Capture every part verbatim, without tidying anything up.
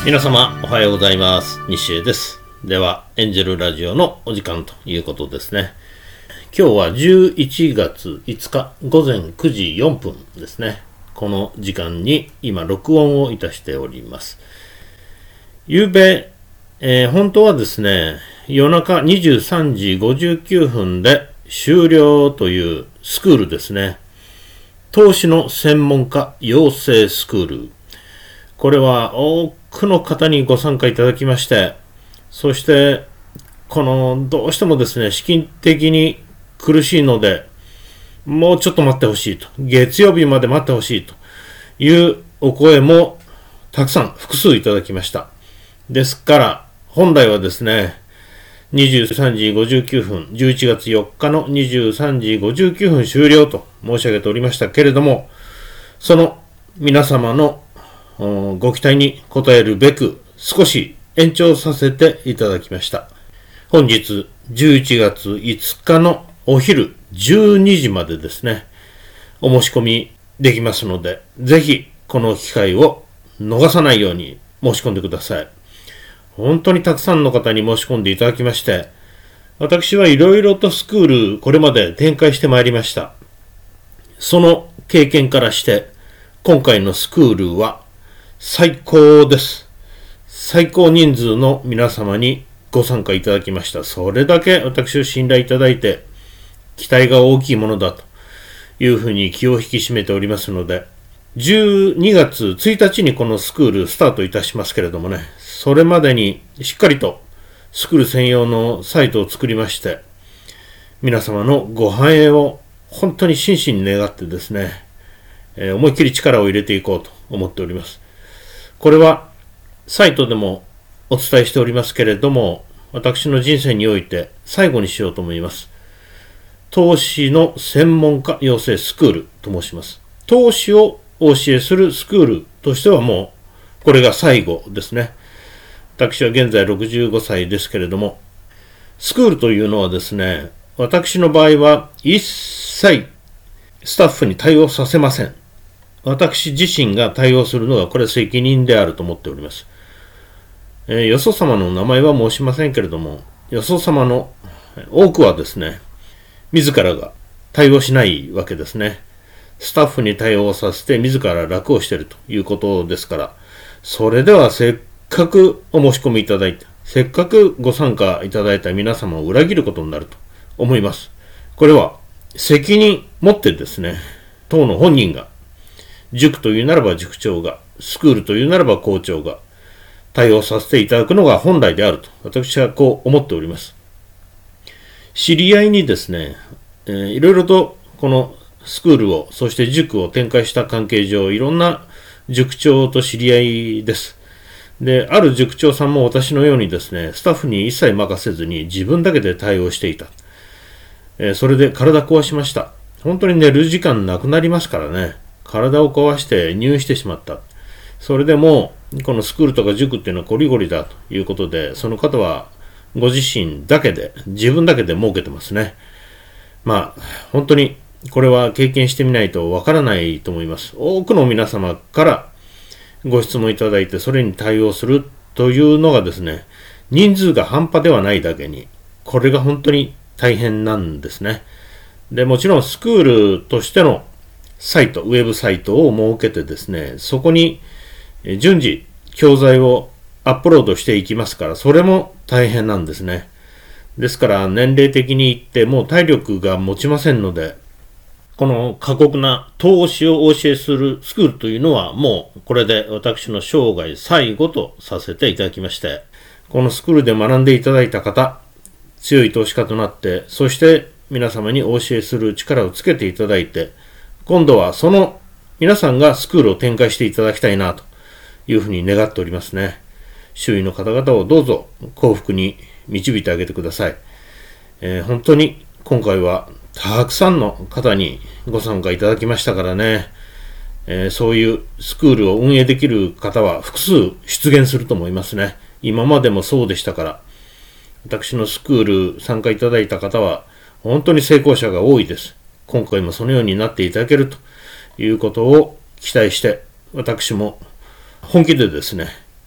皆様おはようございます。西江です。ではエンジェルラジオのお時間ということですね。今日はじゅういちがついつかごぜんくじよんぷんですね。この時間に今録音をいたしております。ゆうべ、えー、本当はですね、夜中にじゅうさんじごじゅうきゅうふんで終了というスクールですね。投資の専門家養成スクール。これは多くの方にご参加いただきまして、そしてこのどうしてもですね、資金的に苦しいので、もうちょっと待ってほしいと、月曜日まで待ってほしいというお声もたくさん複数いただきました。ですから本来はですね、にじゅうさんじごじゅうきゅうふん、じゅういちがつよっかのにじゅうさんじごじゅうきゅうふん終了と申し上げておりましたけれども、その皆様のご期待に応えるべく少し延長させていただきました。本日じゅういちがついつかのお昼じゅうにじまでですね、お申し込みできますので、ぜひこの機会を逃さないように申し込んでください。本当にたくさんの方に申し込んでいただきまして、私はいろいろとスクールこれまで展開してまいりました。その経験からして今回のスクールは最高です。最高人数の皆様にご参加いただきました。それだけ私を信頼いただいて、期待が大きいものだというふうに気を引き締めておりますので、じゅうにがつついたちにこのスクールスタートいたしますけれどもね、それまでにしっかりとスクール専用のサイトを作りまして、皆様のご繁栄を本当に真摯に願ってですね、えー、思いっきり力を入れていこうと思っております。これはサイトでもお伝えしておりますけれども、私の人生において最後にしようと思います。投資の専門家養成スクールと申します。投資をお教えするスクールとしてはもうこれが最後ですね。私は現在ろくじゅうごさいですけれども、スクールというのはですね、私の場合は一切スタッフに対応させません。私自身が対応するのがこれ責任であると思っております。えー、よそ様の名前は申しませんけれども、よそ様の多くはですね、自らが対応しないわけですね。スタッフに対応させて自ら楽をしているということですから、それではせっかくお申し込みいただいて、せっかくご参加いただいた皆様を裏切ることになると思います。これは責任持ってですね、当の本人が、塾というならば塾長が、スクールというならば校長が対応させていただくのが本来であると私はこう思っております。知り合いにですね、えー、いろいろとこのスクールを、そして塾を展開した関係上、いろんな塾長と知り合いです。で、ある塾長さんも私のようにですね、スタッフに一切任せずに自分だけで対応していた。えー、それで体壊しました。本当に寝る時間なくなりますからね。体を壊して入院してしまった。それでもこのスクールとか塾っていうのはゴリゴリだということで、その方はご自身だけで、自分だけで儲けてますね。まあ本当にこれは経験してみないとわからないと思います。多くの皆様からご質問いただいて、それに対応するというのがですね、人数が半端ではないだけに、これが本当に大変なんですね。で、もちろんスクールとしてのサイト、ウェブサイトを設けてですね、そこに順次教材をアップロードしていきますから、それも大変なんですね。ですから年齢的に言ってもう体力が持ちませんので、この過酷な投資をお教えするスクールというのはもうこれで私の生涯最後とさせていただきまして、このスクールで学んでいただいた方、強い投資家となって、そして皆様にお教えする力をつけていただいて、今度はその皆さんがスクールを展開していただきたいなというふうに願っておりますね。周囲の方々をどうぞ幸福に導いてあげてください。えー、本当に今回はたくさんの方にご参加いただきましたからね、えー、そういうスクールを運営できる方は複数出現すると思いますね。今までもそうでしたから、私のスクール参加いただいた方は本当に成功者が多いです。今回もそのようになっていただけるということを期待して、私も本気でですね、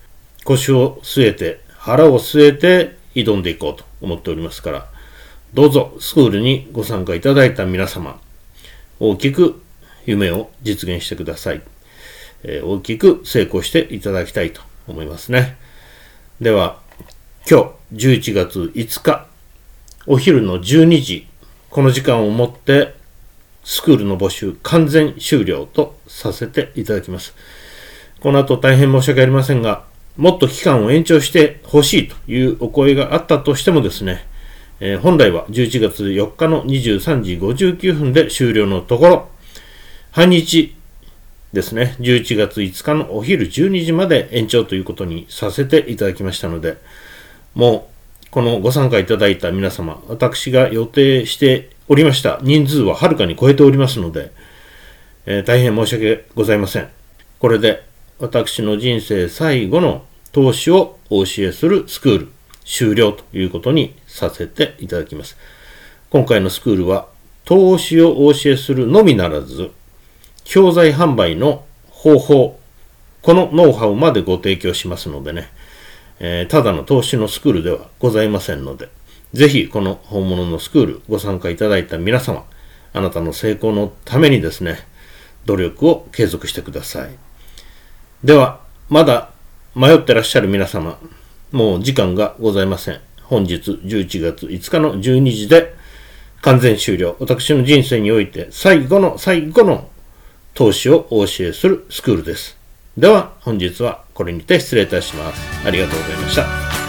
腰を据えて、腹を据えて挑んでいこうと思っておりますから、どうぞスクールにご参加いただいた皆様、大きく夢を実現してください。えー、大きく成功していただきたいと思いますね。では、今日じゅういちがついつか、お昼のじゅうにじ、この時間をもってスクールの募集完全終了とさせていただきます。この後大変申し訳ありませんが、もっと期間を延長してほしいというお声があったとしてもですね、えー、本来はじゅういちがつよっかのにじゅうさんじごじゅうきゅうふんで終了のところ、半日ですね、じゅういちがついつかのお昼じゅうにじまで延長ということにさせていただきましたので、もうこのご参加いただいた皆様、私が予定しておりました人数ははるかに超えておりますので、えー、大変申し訳ございません。これで私の人生最後の投資をお教えするスクール終了ということにさせていただきます。今回のスクールは投資をお教えするのみならず、教材販売の方法、このノウハウまでご提供しますのでね、えー、ただの投資のスクールではございませんので、ぜひこの本物のスクールご参加いただいた皆様、あなたの成功のためにですね、努力を継続してください。では、まだ迷ってらっしゃる皆様、もう時間がございません。本日じゅういちがついつかのじゅうにじで完全終了。私の人生において最後の最後の投資をお教えするスクールです。では本日はこれにて失礼いたします。ありがとうございました。